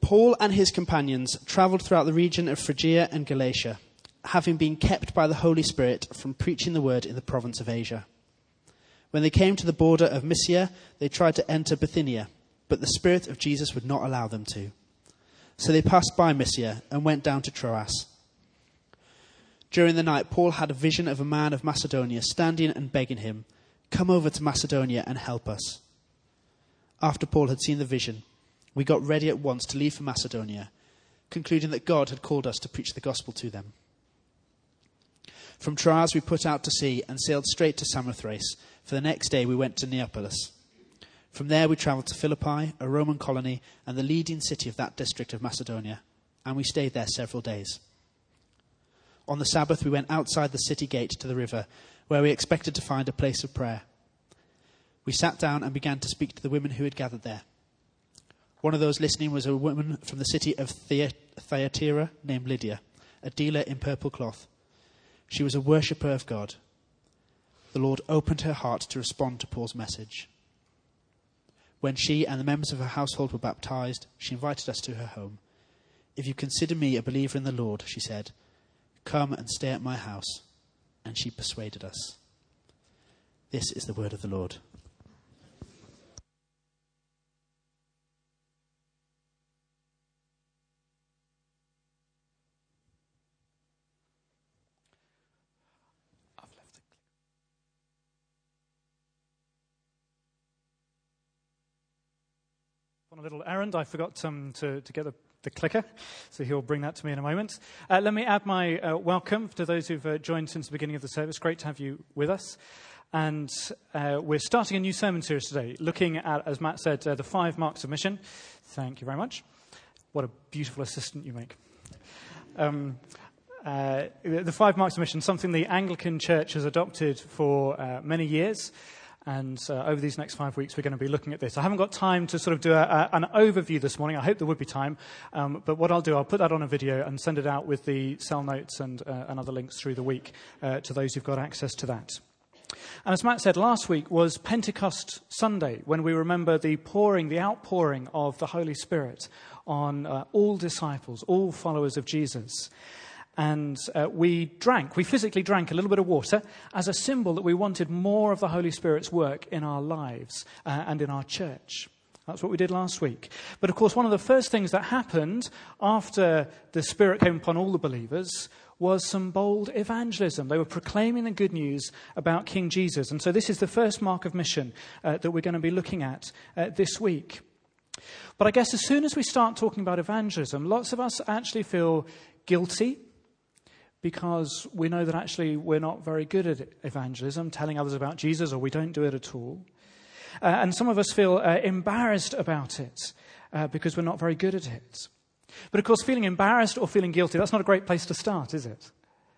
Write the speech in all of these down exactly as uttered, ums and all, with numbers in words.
Paul and his companions travelled throughout the region of Phrygia and Galatia, having been kept by the Holy Spirit from preaching the word in the province of Asia. When they came to the border of Mysia, they tried to enter Bithynia, but the Spirit of Jesus would not allow them to. So they passed by Mysia and went down to Troas. During the night, Paul had a vision of a man of Macedonia standing and begging him, "Come over to Macedonia and help us." After Paul had seen the vision, we got ready at once to leave for Macedonia, concluding that God had called us to preach the gospel to them. From Troas we put out to sea and sailed straight to Samothrace. For the next day we went to Neapolis. From there we travelled to Philippi, a Roman colony and the leading city of that district of Macedonia, and we stayed there several days. On the Sabbath we went outside the city gate to the river, where we expected to find a place of prayer. We sat down and began to speak to the women who had gathered there. One of those listening was a woman from the city of Thyatira named Lydia, a dealer in purple cloth. She was a worshipper of God. The Lord opened her heart to respond to Paul's message. When she and the members of her household were baptized, she invited us to her home. "If you consider me a believer in the Lord," she said, "come and stay at my house." And she persuaded us. This is the word of the Lord. On a little errand, I forgot um, to, to get the, the clicker, so he'll bring that to me in a moment. Uh, let me add my uh, welcome to those who've uh, joined since the beginning of the service. Great to have you with us. And uh, we're starting a new sermon series today, looking at, as Matt said, uh, the five marks of mission. Thank you very much. What a beautiful assistant you make. Um, uh, the five marks of mission, something the Anglican Church has adopted for uh, many years. And uh, over these next five weeks, we're going to be looking at this. I haven't got time to sort of do a, a, an overview this morning. I hope there would be time. Um, but what I'll do, I'll put that on a video and send it out with the cell notes and, uh, and other links through the week uh, to those who've got access to that. And as Matt said, last week was Pentecost Sunday, when we remember the pouring, the outpouring of the Holy Spirit on uh, all disciples, all followers of Jesus. And uh, we drank, we physically drank a little bit of water as a symbol that we wanted more of the Holy Spirit's work in our lives uh, and in our church. That's what we did last week. But of course, one of the first things that happened after the Spirit came upon all the believers was some bold evangelism. They were proclaiming the good news about King Jesus. And so this is the first mark of mission uh, that we're going to be looking at uh, this week. But I guess as soon as we start talking about evangelism, lots of us actually feel guilty, because we know that actually we're not very good at evangelism, telling others about Jesus, or we don't do it at all. Uh, and some of us feel uh, embarrassed about it uh, because we're not very good at it. But of course, feeling embarrassed or feeling guilty, that's not a great place to start, is it?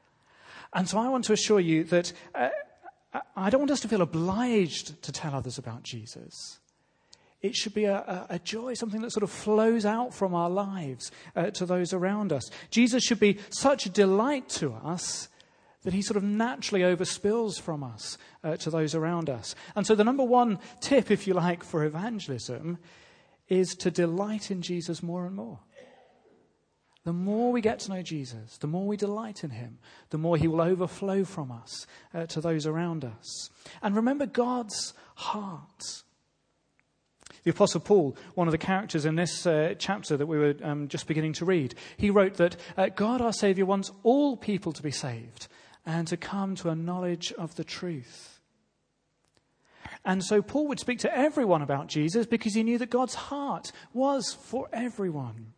And so I want to assure you that uh, I don't want us to feel obliged to tell others about Jesus. It should be a, a, a joy, something that sort of flows out from our lives uh, to those around us. Jesus should be such a delight to us that he sort of naturally overspills from us uh, to those around us. And so the number one tip, if you like, for evangelism is to delight in Jesus more and more. The more we get to know Jesus, the more we delight in him, the more he will overflow from us uh, to those around us. And remember God's heart. The Apostle Paul, one of the characters in this uh, chapter that we were um, just beginning to read, he wrote that uh, God our Saviour wants all people to be saved and to come to a knowledge of the truth. And so Paul would speak to everyone about Jesus because he knew that God's heart was for everyone.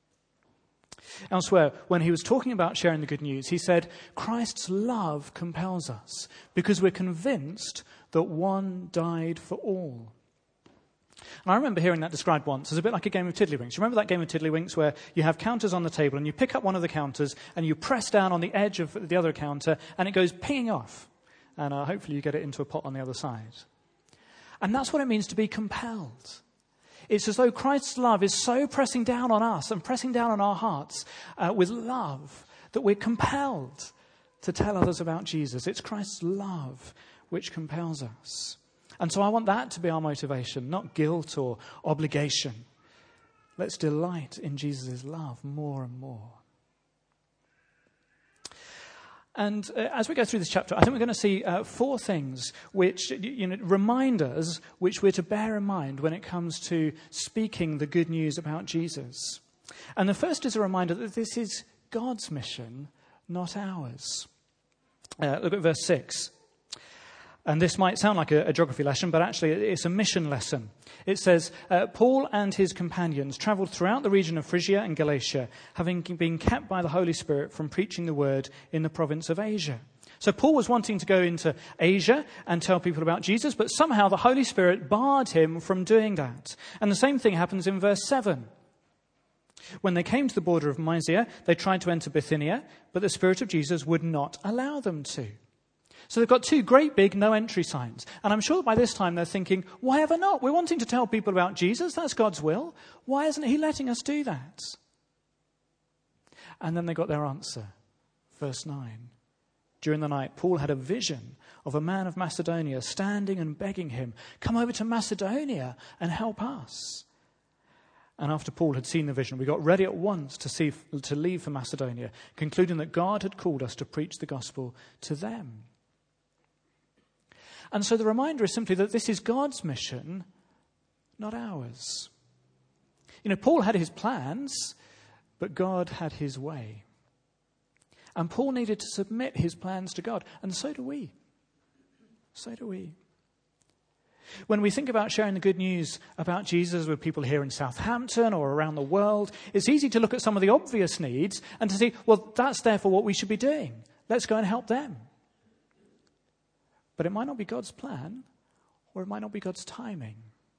Elsewhere, when he was talking about sharing the good news, he said, Christ's love compels us because we're convinced that one died for all. And I remember hearing that described once as a bit like a game of tiddlywinks. You remember that game of tiddlywinks where you have counters on the table and you pick up one of the counters and you press down on the edge of the other counter and it goes pinging off. And uh, hopefully you get it into a pot on the other side. And that's what it means to be compelled. It's as though Christ's love is so pressing down on us and pressing down on our hearts uh, with love that we're compelled to tell others about Jesus. It's Christ's love which compels us. And so I want that to be our motivation, not guilt or obligation. Let's delight in Jesus' love more and more. And uh, as we go through this chapter, I think we're going to see uh, four things which, you know, remind us, which we're to bear in mind when it comes to speaking the good news about Jesus. And the first is a reminder that this is God's mission, not ours. Uh, look at verse six. And this might sound like a, a geography lesson, but actually it's a mission lesson. It says, uh, Paul and his companions travelled throughout the region of Phrygia and Galatia, having been kept by the Holy Spirit from preaching the word in the province of Asia. So Paul was wanting to go into Asia and tell people about Jesus, but somehow the Holy Spirit barred him from doing that. And the same thing happens in verse seven. When they came to the border of Mysia, they tried to enter Bithynia, but the Spirit of Jesus would not allow them to. So they've got two great big no entry signs. And I'm sure by this time they're thinking, why ever not? We're wanting to tell people about Jesus. That's God's will. Why isn't he letting us do that? And then they got their answer. Verse nine. During the night, Paul had a vision of a man of Macedonia standing and begging him, come over to Macedonia and help us. And after Paul had seen the vision, we got ready at once to see, to leave for Macedonia, concluding that God had called us to preach the gospel to them. And so the reminder is simply that this is God's mission, not ours. You know, Paul had his plans, but God had his way. And Paul needed to submit his plans to God, and so do we. So do we. When we think about sharing the good news about Jesus with people here in Southampton or around the world, it's easy to look at some of the obvious needs and to see, well, that's therefore what we should be doing. Let's go and help them. But it might not be God's plan, or it might not be God's timing.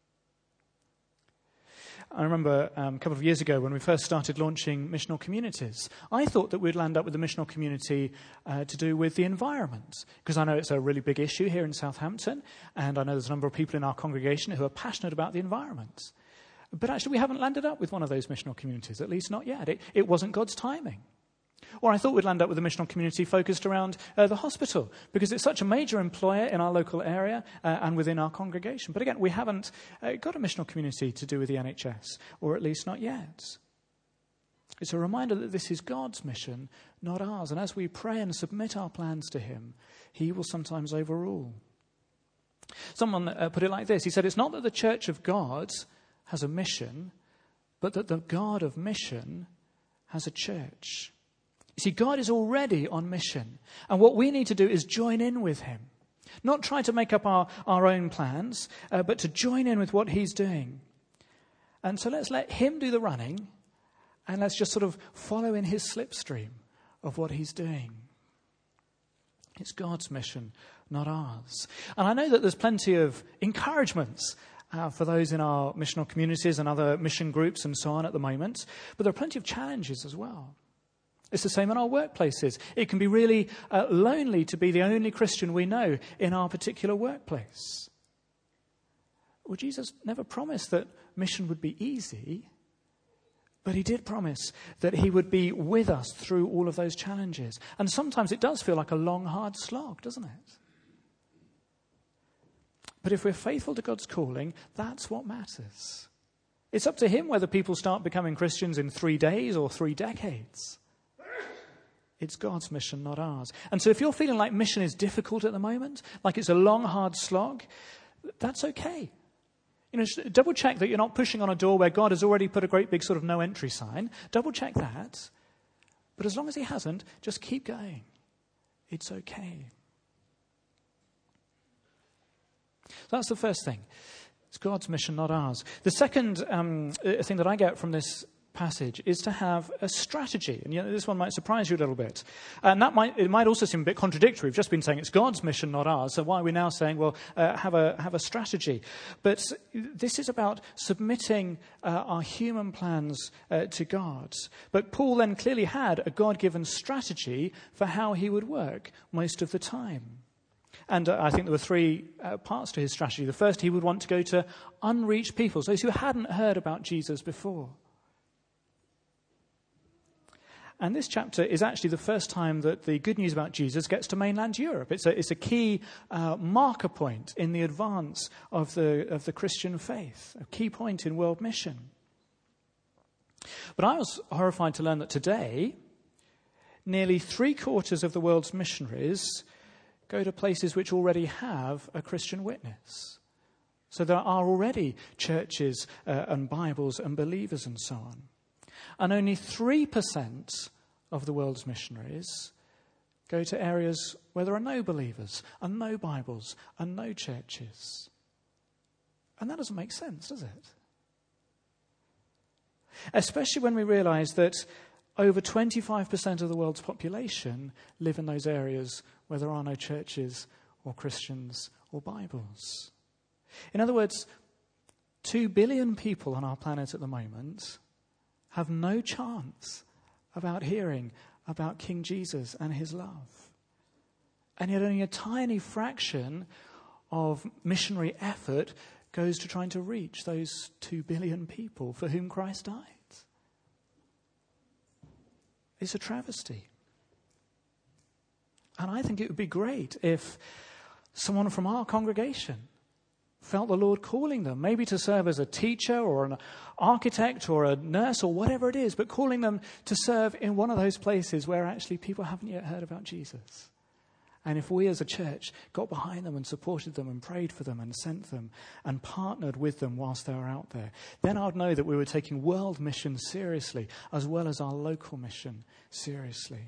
I remember um, a couple of years ago when we first started launching missional communities, I thought that we'd land up with a missional community uh, to do with the environment, because I know it's a really big issue here in Southampton, and I know there's a number of people in our congregation who are passionate about the environment. But actually we haven't landed up with one of those missional communities, at least not yet. It, it wasn't God's timing. Or I thought we'd land up with a missional community focused around uh, the hospital, because it's such a major employer in our local area uh, and within our congregation. But again, we haven't uh, got a missional community to do with the N H S, or at least not yet. It's a reminder that this is God's mission, not ours. And as we pray and submit our plans to him, he will sometimes overrule. Someone uh, put it like this. He said, it's not that the church of God has a mission, but that the God of mission has a church. You see, God is already on mission. And what we need to do is join in with him. Not try to make up our, our own plans, uh, but to join in with what he's doing. And so let's let him do the running, and let's just sort of follow in his slipstream of what he's doing. It's God's mission, not ours. And I know that there's plenty of encouragements uh, for those in our missional communities and other mission groups and so on at the moment. But there are plenty of challenges as well. It's the same in our workplaces. It can be really uh, lonely to be the only Christian we know in our particular workplace. Well, Jesus never promised that mission would be easy, but he did promise that he would be with us through all of those challenges. And sometimes it does feel like a long, hard slog, doesn't it? But if we're faithful to God's calling, that's what matters. It's up to him whether people start becoming Christians in three days or three decades. It's God's mission, not ours. And so if you're feeling like mission is difficult at the moment, like it's a long, hard slog, that's okay. You know, double check that you're not pushing on a door where God has already put a great big sort of no entry sign. Double check that. But as long as he hasn't, just keep going. It's okay. So that's the first thing. It's God's mission, not ours. The second um, thing that I get from this passage is to have a strategy. And you know, this one might surprise you a little bit. And that might it might also seem a bit contradictory. We've just been saying it's God's mission, not ours. So why are we now saying, well, uh, have a have a strategy? But this is about submitting uh, our human plans uh, to God. But Paul then clearly had a God-given strategy for how he would work most of the time. And uh, I think there were three uh, parts to his strategy. The first, he would want to go to unreached peoples, those who hadn't heard about Jesus before. And this chapter is actually the first time that the good news about Jesus gets to mainland Europe. It's a, it's a key uh, marker point in the advance of the, of the Christian faith, a key point in world mission. But I was horrified to learn that today, nearly three quarters of the world's missionaries go to places which already have a Christian witness. So there are already churches uh, and Bibles and believers and so on. And only three percent of the world's missionaries go to areas where there are no believers and no Bibles and no churches. And that doesn't make sense, does it? Especially when we realize that over twenty-five percent of the world's population live in those areas where there are no churches or Christians or Bibles. In other words, two billion people on our planet at the moment have no chance about hearing about King Jesus and his love. And yet only a tiny fraction of missionary effort goes to trying to reach those two billion people for whom Christ died. It's a travesty. And I think it would be great if someone from our congregation felt the Lord calling them, maybe to serve as a teacher or an architect or a nurse or whatever it is, but calling them to serve in one of those places where actually people haven't yet heard about Jesus. And if we as a church got behind them and supported them and prayed for them and sent them and partnered with them whilst they were out there, then I'd know that we were taking world mission seriously as well as our local mission seriously.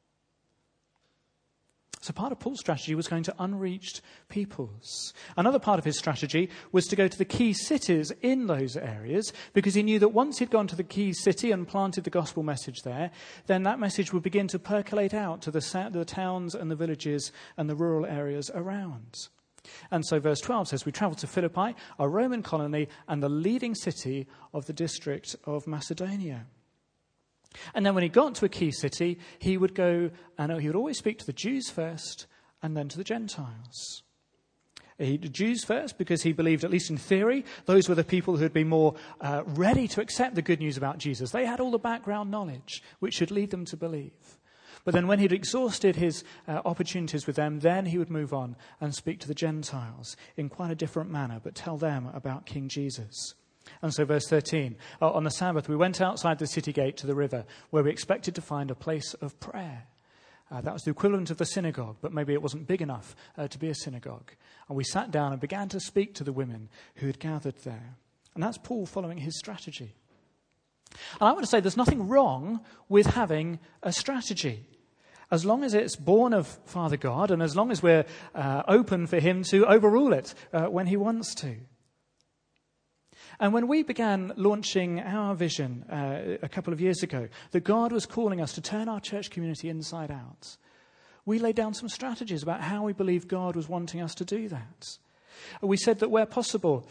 So part of Paul's strategy was going to unreached peoples. Another part of his strategy was to go to the key cities in those areas, because he knew that once he'd gone to the key city and planted the gospel message there, then that message would begin to percolate out to the, the towns and the villages and the rural areas around. And so verse twelve says, we travelled to Philippi, a Roman colony and the leading city of the district of Macedonia. And then when he got to a key city, he would go and he would always speak to the Jews first and then to the Gentiles. He, the Jews first, because he believed, at least in theory, those were the people who had been more uh, ready to accept the good news about Jesus. They had all the background knowledge which should lead them to believe. But then when he'd exhausted his uh, opportunities with them, then he would move on and speak to the Gentiles in quite a different manner, but tell them about King Jesus. And so verse thirteen, uh, on the Sabbath we went outside the city gate to the river where we expected to find a place of prayer. Uh, that was the equivalent of the synagogue, but maybe it wasn't big enough uh, to be a synagogue. And we sat down and began to speak to the women who had gathered there. And that's Paul following his strategy. And I want to say there's nothing wrong with having a strategy, as long as it's born of Father God and as long as we're uh, open for him to overrule it uh, when he wants to. And when we began launching our vision uh, a couple of years ago, that God was calling us to turn our church community inside out, we laid down some strategies about how we believe God was wanting us to do that. We said that where possible,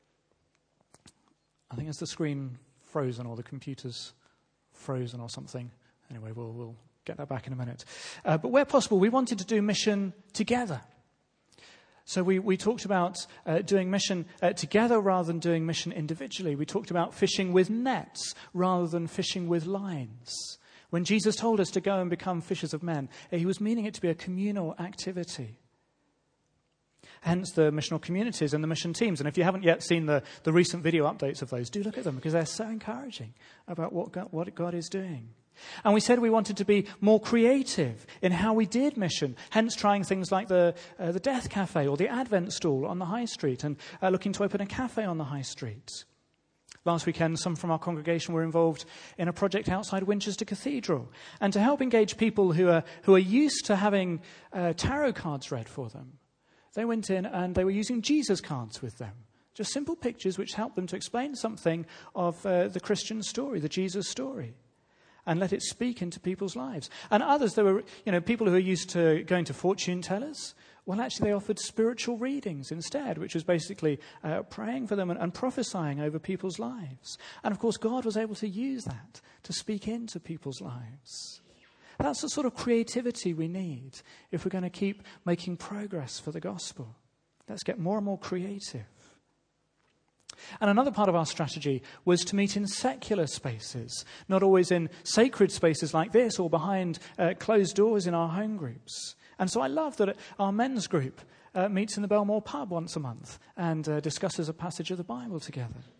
I think it's the screen frozen or the computer's frozen or something. Anyway, we'll, we'll get that back in a minute. Uh, but where possible, we wanted to do mission together. So we, we talked about uh, doing mission uh, together rather than doing mission individually. We talked about fishing with nets rather than fishing with lines. When Jesus told us to go and become fishers of men, he was meaning it to be a communal activity. Hence the missional communities and the mission teams. And if you haven't yet seen the, the recent video updates of those, do look at them because they're so encouraging about what God, what God is doing. And we said we wanted to be more creative in how we did mission, hence trying things like the uh, the Death Cafe or the Advent stall on the high street and uh, looking to open a cafe on the high street. Last weekend, some from our congregation were involved in a project outside Winchester Cathedral. And to help engage people who are, who are used to having uh, tarot cards read for them, they went in and they were using Jesus cards with them. Just simple pictures which helped them to explain something of uh, the Christian story, the Jesus story, and let it speak into people's lives. And others, there were, you know, people who are used to going to fortune tellers. Well, actually, they offered spiritual readings instead, which was basically uh, praying for them and, and prophesying over people's lives. And, of course, God was able to use that to speak into people's lives. That's the sort of creativity we need if we're going to keep making progress for the gospel. Let's get more and more creative. And another part of our strategy was to meet in secular spaces, not always in sacred spaces like this or behind uh, closed doors in our home groups. And so I love that our men's group uh, meets in the Belmore pub once a month and uh, discusses a passage of the Bible together.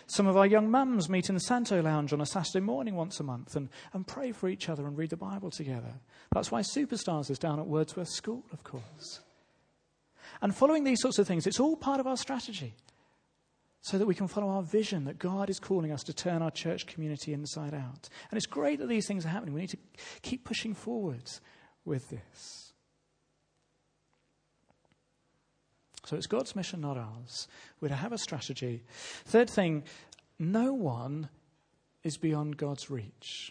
Some of our young mums meet in the Santo Lounge on a Saturday morning once a month and, and pray for each other and read the Bible together. That's why Superstars is down at Wordsworth School, of course. And following these sorts of things, it's all part of our strategy so that we can follow our vision that God is calling us to turn our church community inside out. And it's great that these things are happening. We need to keep pushing forward with this. So it's God's mission, not ours. We're to have a strategy. Third thing, no one is beyond God's reach.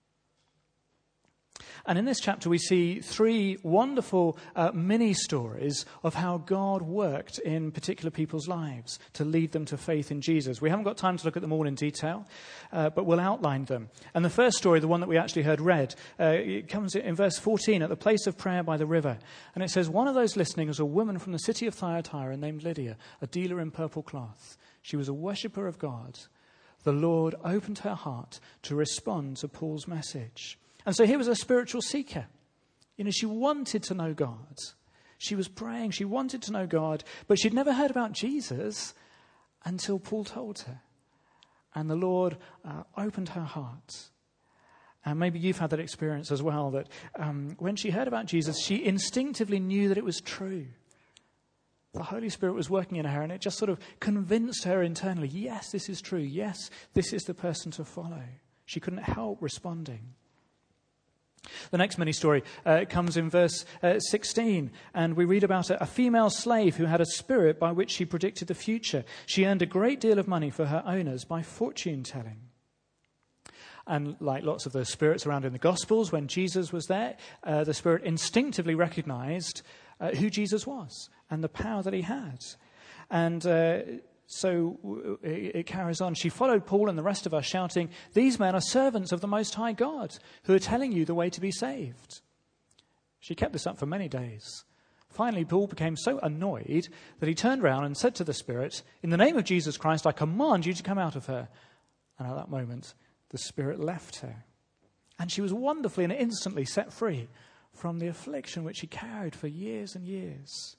And in this chapter, we see three wonderful uh, mini-stories of how God worked in particular people's lives to lead them to faith in Jesus. We haven't got time to look at them all in detail, uh, but we'll outline them. And the first story, the one that we actually heard read, uh, it comes in verse fourteen, at the place of prayer by the river. And it says, one of those listening was a woman from the city of Thyatira named Lydia, a dealer in purple cloth. She was a worshipper of God. The Lord opened her heart to respond to Paul's message. And so here was a spiritual seeker. You know, she wanted to know God. She was praying. She wanted to know God, but she'd never heard about Jesus until Paul told her. And the Lord uh, opened her heart. And maybe you've had that experience as well, that um, when she heard about Jesus, she instinctively knew that it was true. The Holy Spirit was working in her, and it just sort of convinced her internally, yes, this is true. Yes, this is the person to follow. She couldn't help responding. The next mini story uh, comes in verse uh, sixteen, and we read about a, a female slave who had a spirit by which she predicted the future. She earned a great deal of money for her owners by fortune telling. And like lots of the spirits around in the Gospels, when Jesus was there, uh, the spirit instinctively recognized uh, who Jesus was and the power that he had. And uh, So it carries on. She followed Paul and the rest of us, shouting, "These men are servants of the Most High God, who are telling you the way to be saved." She kept this up for many days. Finally, Paul became so annoyed that he turned round and said to the spirit, "In the name of Jesus Christ, I command you to come out of her." And at that moment, the spirit left her. And she was wonderfully and instantly set free from the affliction which she carried for years and years.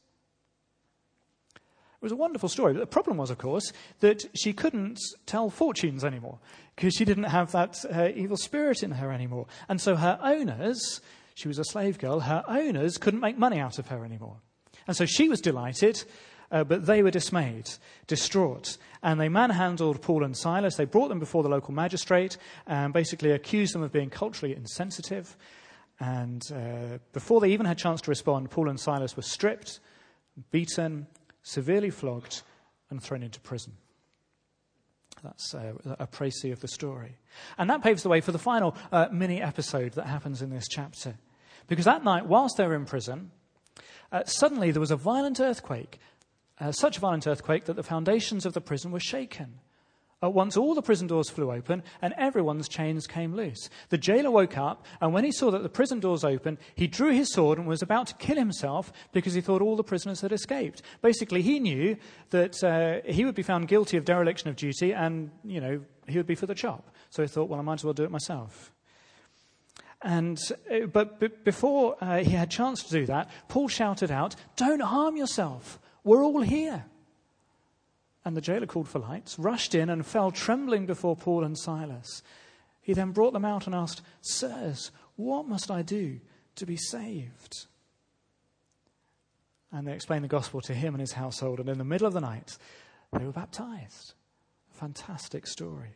It was a wonderful story. But the problem was, of course, that she couldn't tell fortunes anymore because she didn't have that uh, evil spirit in her anymore. And so her owners, she was a slave girl, her owners couldn't make money out of her anymore. And so she was delighted, uh, but they were dismayed, distraught. And they manhandled Paul and Silas. They brought them before the local magistrate and basically accused them of being culturally insensitive. And uh, before they even had a chance to respond, Paul and Silas were stripped, beaten, severely flogged, and thrown into prison. That's uh, a précis of the story. And that paves the way for the final uh, mini-episode that happens in this chapter. Because that night, whilst they were in prison, uh, suddenly there was a violent earthquake, uh, such a violent earthquake that the foundations of the prison were shaken. At once all the prison doors flew open and everyone's chains came loose. The jailer woke up, and when he saw that the prison doors opened, he drew his sword and was about to kill himself because he thought all the prisoners had escaped. Basically, he knew that uh, he would be found guilty of dereliction of duty and, you know, he would be for the chop. So he thought, well, I might as well do it myself. And uh, But b- before uh, he had a chance to do that, Paul shouted out, "Don't harm yourself. We're all here." And the jailer called for lights, rushed in and fell trembling before Paul and Silas. He then brought them out and asked, "Sirs, what must I do to be saved?" And they explained the gospel to him and his household. And in the middle of the night, they were baptized. A fantastic story.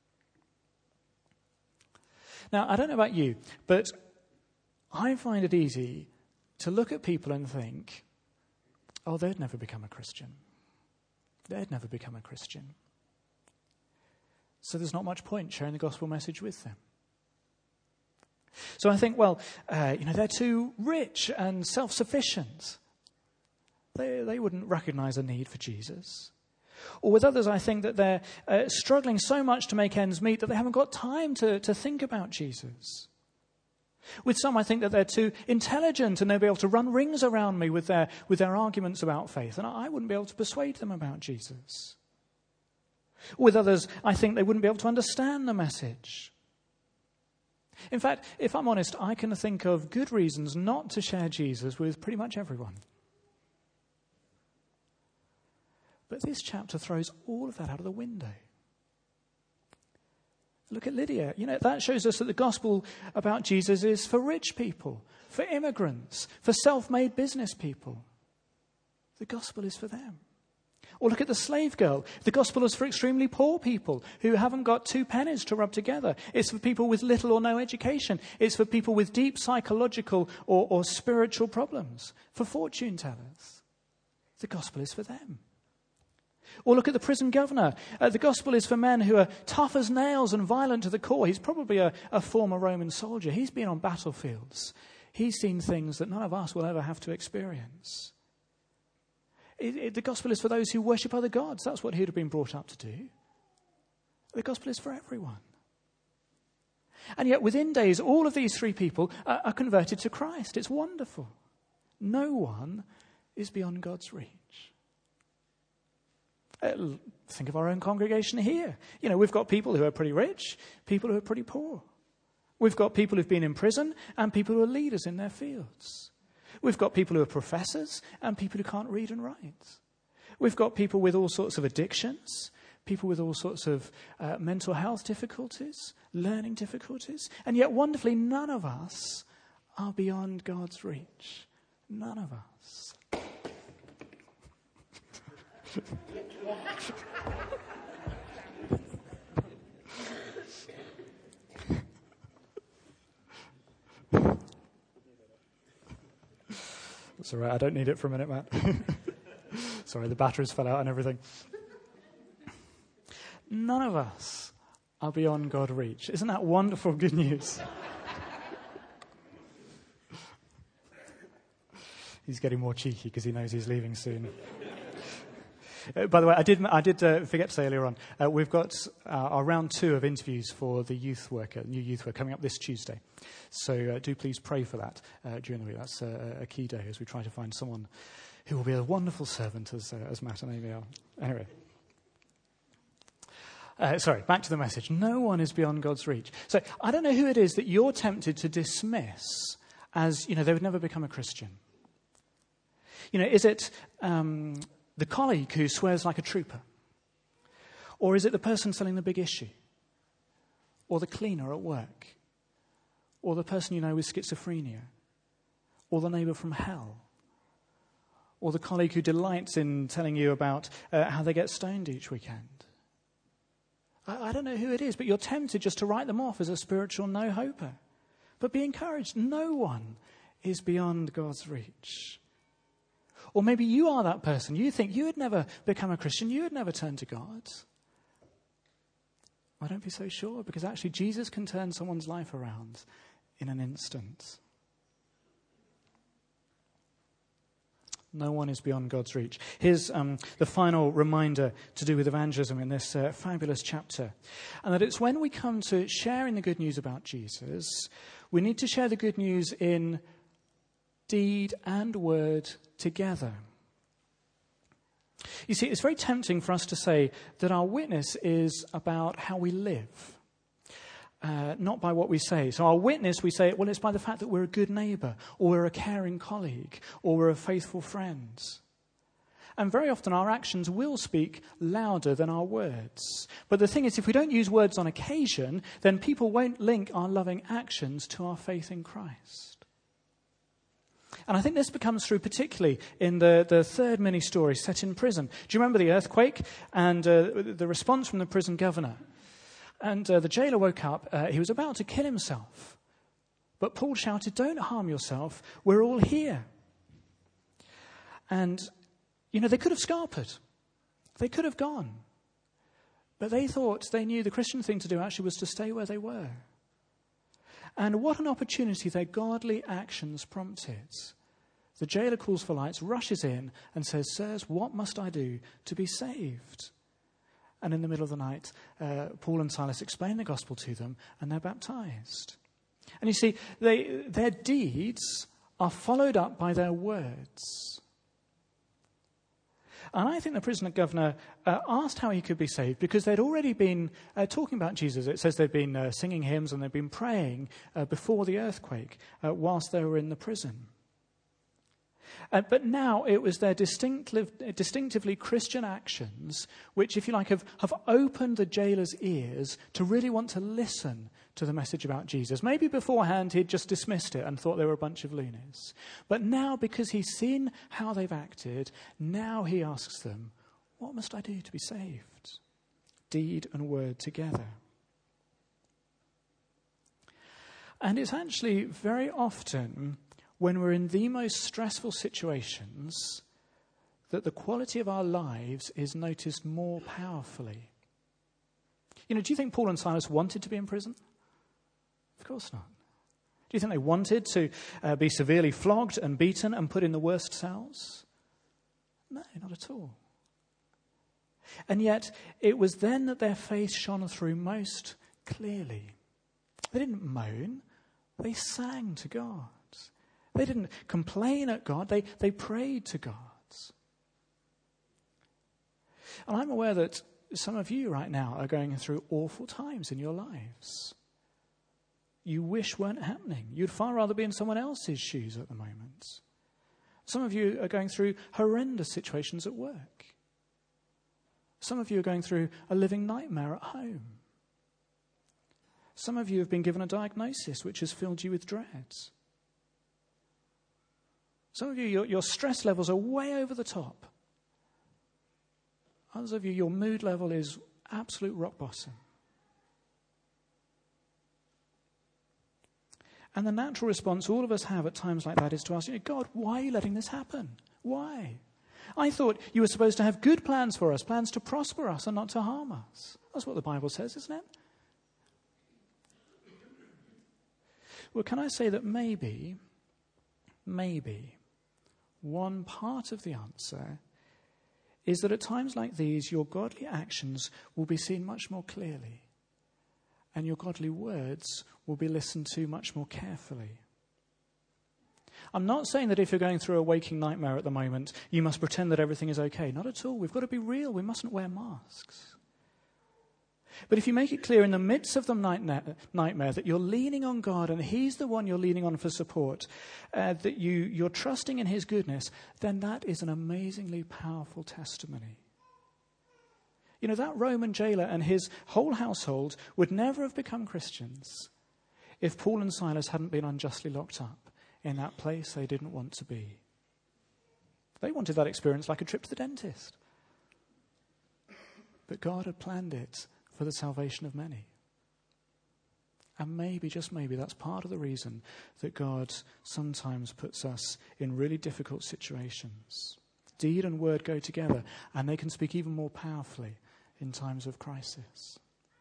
Now, I don't know about you, but I find it easy to look at people and think, oh, they'd never become a Christian. They'd never become a Christian. So there's not much point sharing the gospel message with them. So I think, well, uh, you know, they're too rich and self-sufficient. They, they wouldn't recognize a need for Jesus. Or with others, I think that they're uh, struggling so much to make ends meet that they haven't got time to, to think about Jesus. With some, I think that they're too intelligent and they'll be able to run rings around me with their, with their arguments about faith, and I wouldn't be able to persuade them about Jesus. With others, I think they wouldn't be able to understand the message. In fact, if I'm honest, I can think of good reasons not to share Jesus with pretty much everyone. But this chapter throws all of that out of the window. Look at Lydia. You know, that shows us that the gospel about Jesus is for rich people, for immigrants, for self-made business people. The gospel is for them. Or look at the slave girl. The gospel is for extremely poor people who haven't got two pennies to rub together. It's for people with little or no education. It's for people with deep psychological or, or spiritual problems, for fortune tellers. The gospel is for them. Or look at the prison governor. Uh, the gospel is for men who are tough as nails and violent to the core. He's probably a, a former Roman soldier. He's been on battlefields. He's seen things that none of us will ever have to experience. It, it, the gospel is for those who worship other gods. That's what he'd have been brought up to do. The gospel is for everyone. And yet within days, all of these three people are, are converted to Christ. It's wonderful. No one is beyond God's reach. Uh, think of our own congregation here. You know, we've got people who are pretty rich, people who are pretty poor. We've got people who've been in prison and people who are leaders in their fields. We've got people who are professors and people who can't read and write. We've got people with all sorts of addictions, people with all sorts of uh, mental health difficulties, learning difficulties. And yet, wonderfully, none of us are beyond God's reach. None of us. That's all right, I don't need it for a minute, Matt. Sorry, the batteries fell out and everything. None of us are beyond God's reach. Isn't that wonderful good news? He's getting more cheeky because he knows he's leaving soon. Uh, by the way, I did I did uh, forget to say earlier on, uh, we've got uh, our round two of interviews for the youth worker, new youth worker, coming up this Tuesday. So uh, do please pray for that uh, during the week. That's uh, a key day as we try to find someone who will be a wonderful servant as, uh, as Matt and Amy are. Anyway. Uh, sorry, back to the message. No one is beyond God's reach. So I don't know who it is that you're tempted to dismiss as, you know, they would never become a Christian. You know, is it um, the colleague who swears like a trooper? Or is it the person selling the big issue? Or the cleaner at work? Or the person you know with schizophrenia? Or the neighbour from hell? Or the colleague who delights in telling you about uh, how they get stoned each weekend? I, I don't know who it is, but you're tempted just to write them off as a spiritual no-hoper. But be encouraged. No one is beyond God's reach. Or maybe you are that person. You think you would never become a Christian. You would never turn to God. Well, don't be so sure, because actually Jesus can turn someone's life around in an instant. No one is beyond God's reach. Here's um, the final reminder to do with evangelism in this uh, fabulous chapter. And that it's when we come to sharing the good news about Jesus, we need to share the good news in deed and word together. You see, it's very tempting for us to say that our witness is about how we live, uh, not by what we say. So our witness, we say, well, it's by the fact that we're a good neighbour, or we're a caring colleague, or we're a faithful friend. And very often our actions will speak louder than our words. But the thing is, if we don't use words on occasion, then people won't link our loving actions to our faith in Christ. And I think this becomes true particularly in the, the third mini-story set in prison. Do you remember the earthquake and uh, the response from the prison governor? And uh, the jailer woke up. Uh, he was about to kill himself. But Paul shouted, "Don't harm yourself. We're all here." And, you know, they could have scarpered. They could have gone. But they thought they knew the Christian thing to do actually was to stay where they were. And what an opportunity their godly actions prompted. The jailer calls for lights, rushes in and says, "Sirs, what must I do to be saved?" And in the middle of the night, uh, Paul and Silas explain the gospel to them and they're baptized. And you see, they, their deeds are followed up by their words. And I think the prison governor uh, asked how he could be saved because they'd already been uh, talking about Jesus. It says they'd been uh, singing hymns and they'd been praying uh, before the earthquake uh, whilst they were in the prison. Uh, but now it was their distinctive, distinctively Christian actions which, if you like, have, have opened the jailer's ears to really want to listen to the message about Jesus. Maybe beforehand he'd just dismissed it and thought they were a bunch of loonies. But now, because he's seen how they've acted, now he asks them, what must I do to be saved? Deed and word together. And it's actually very often when we're in the most stressful situations that the quality of our lives is noticed more powerfully. You know, do you think Paul and Silas wanted to be in prison? Of course not. Do you think they wanted to uh, be severely flogged and beaten and put in the worst cells? No, not at all. And yet, it was then that their faith shone through most clearly. They didn't moan, they sang to God. They didn't complain at God, they, they prayed to God. And I'm aware that some of you right now are going through awful times in your lives. You wish weren't happening. You'd far rather be in someone else's shoes at the moment. Some of you are going through horrendous situations at work. Some of you are going through a living nightmare at home. Some of you have been given a diagnosis which has filled you with dread. Some of you, your, your stress levels are way over the top. Others of you, your mood level is absolute rock bottom. And the natural response all of us have at times like that is to ask, God, why are you letting this happen? Why? I thought you were supposed to have good plans for us, plans to prosper us and not to harm us. That's what the Bible says, isn't it? Well, can I say that maybe, maybe, one part of the answer is that at times like these, your godly actions will be seen much more clearly, and your godly words will be listened to much more carefully. I'm not saying that if you're going through a waking nightmare at the moment, you must pretend that everything is okay. Not at all. We've got to be real. We mustn't wear masks. But if you make it clear in the midst of the nightmare that you're leaning on God and He's the one you're leaning on for support, uh, that you, you're trusting in His goodness, then that is an amazingly powerful testimony. You know, that Roman jailer and his whole household would never have become Christians if Paul and Silas hadn't been unjustly locked up in that place they didn't want to be. They wanted that experience like a trip to the dentist. But God had planned it for the salvation of many. And maybe, just maybe, that's part of the reason that God sometimes puts us in really difficult situations. Deed and word go together, and they can speak even more powerfully in times of crisis.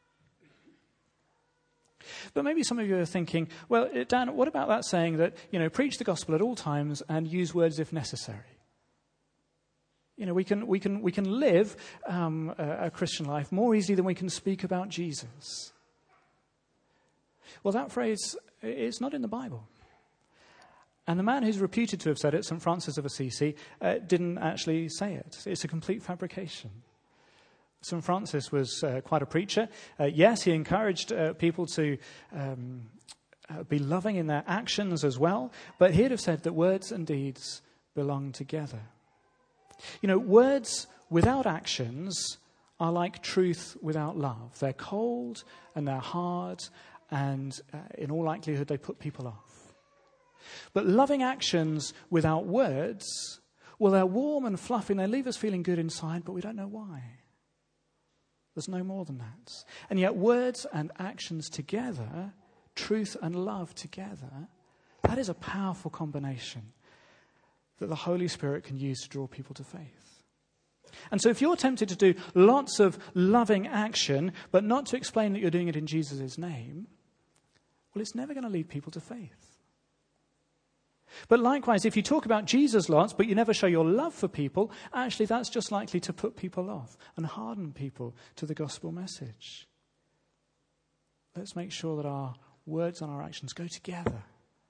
But maybe some of you are thinking, well, Dan, what about that saying that, you know, preach the gospel at all times and use words if necessary? You know, we can we can we can live um, a, a Christian life more easily than we can speak about Jesus. Well, that phrase is not in the Bible. And the man who's reputed to have said it, Saint Francis of Assisi, uh, didn't actually say it. It's a complete fabrication. Saint Francis was uh, quite a preacher. Uh, yes, he encouraged uh, people to um, uh, be loving in their actions as well, but he'd have said that words and deeds belong together. You know, words without actions are like truth without love. They're cold and they're hard, and uh, in all likelihood they put people off. But loving actions without words, well, they're warm and fluffy and they leave us feeling good inside, but we don't know why. There's no more than that. And yet words and actions together, truth and love together, that is a powerful combination that the Holy Spirit can use to draw people to faith. And so if you're tempted to do lots of loving action, but not to explain that you're doing it in Jesus' name, well, it's never going to lead people to faith. But likewise, if you talk about Jesus lots, but you never show your love for people, actually that's just likely to put people off and harden people to the gospel message. Let's make sure that our words and our actions go together.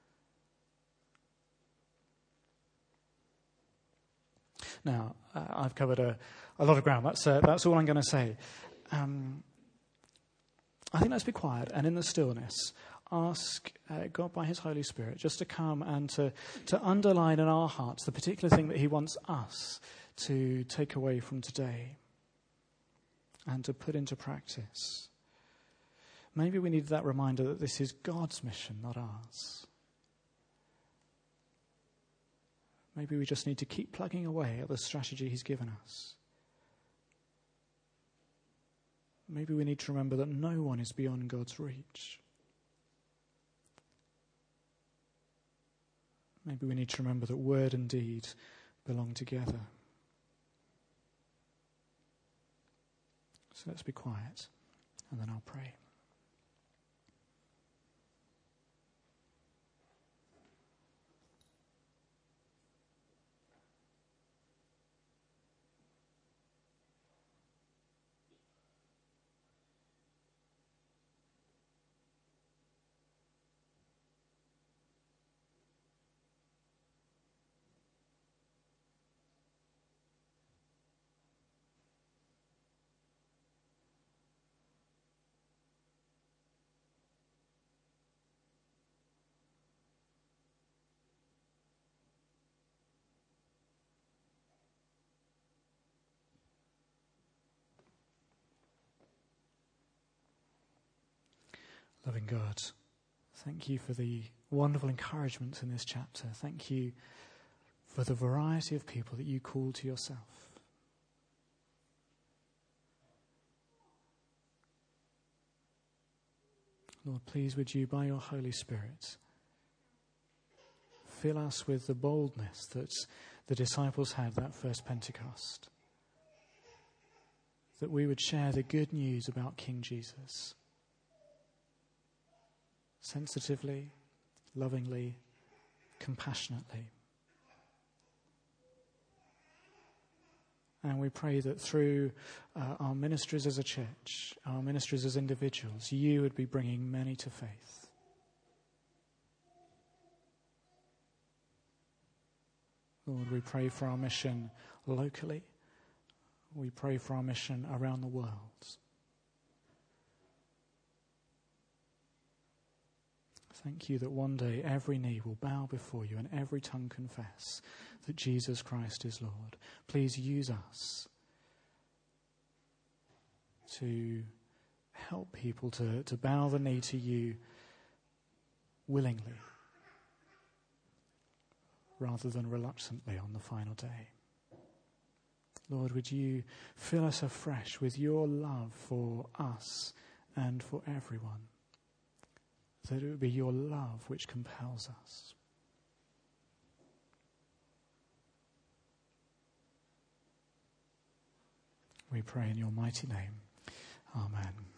Now, uh, I've covered a, a lot of ground. That's, uh, that's all I'm going to say. Um, I think let's be quiet, and in the stillness, ask uh, God by his Holy Spirit just to come and to, to underline in our hearts the particular thing that he wants us to take away from today and to put into practice. Maybe we need that reminder that this is God's mission, not ours. Maybe we just need to keep plugging away at the strategy he's given us. Maybe we need to remember that no one is beyond God's reach. Maybe we need to remember that word and deed belong together. So let's be quiet, and then I'll pray. Loving God, thank you for the wonderful encouragement in this chapter. Thank you for the variety of people that you call to yourself. Lord, please would you, by your Holy Spirit, fill us with the boldness that the disciples had that first Pentecost. That we would share the good news about King Jesus. Sensitively, lovingly, compassionately. And we pray that through uh, our ministries as a church, our ministries as individuals, you would be bringing many to faith. Lord, we pray for our mission locally. We pray for our mission around the world. Thank you that one day every knee will bow before you and every tongue confess that Jesus Christ is Lord. Please use us to help people to, to bow the knee to you willingly rather than reluctantly on the final day. Lord, would you fill us afresh with your love for us and for everyone? That it would be your love which compels us. We pray in your mighty name. Amen.